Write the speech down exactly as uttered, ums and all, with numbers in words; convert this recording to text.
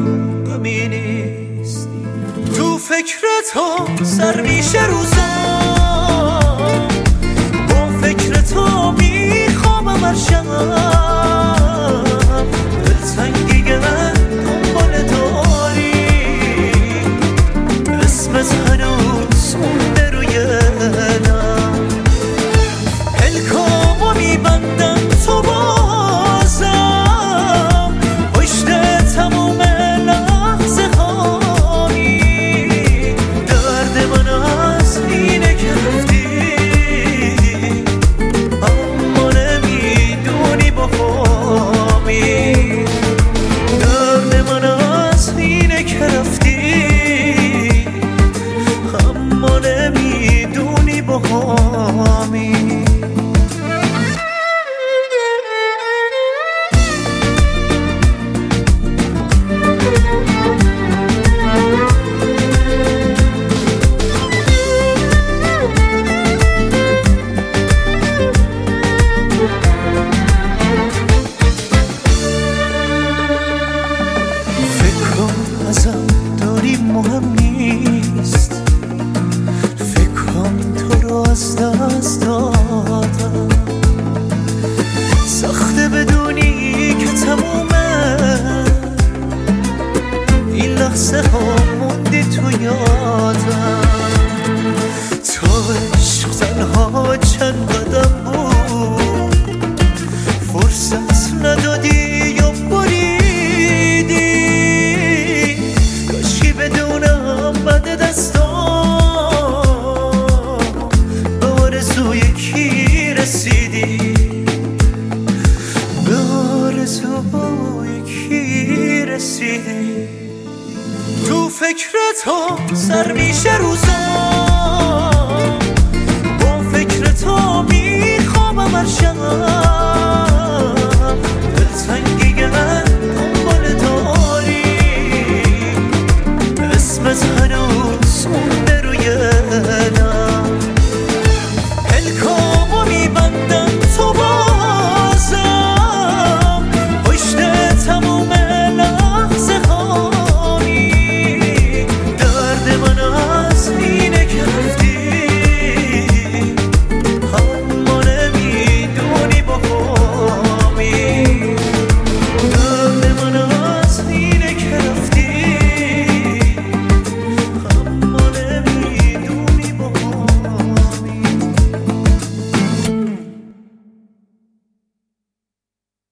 غمی نیست. تو فکر تو سر میشه روزا، با فکر تو میخوابم هر شب. دلتنگی دنبال داری، اسمت هنوز مونده روی دلم. پلکامو میبندم تو بازم، پشت تموم لحظه هایی. درد من از اینه که رفتی، اما نمیدونی با همی. درد من از اینه که رفتی، اما نمیدونی با همی. ازم داری مهم نیست، فکرم تو رو از دست دادم. سخته بدونی که تمومه این لحظه ها موندی تو یادم. تو عشق تنها چند قدم بود، فرصت ندادی یا بریدی. کاشکی بدونم بد دستام، به آرزوی کی رسیدی، به آرزوی کی رسیدی. تو فکر تو سر میشه روزا،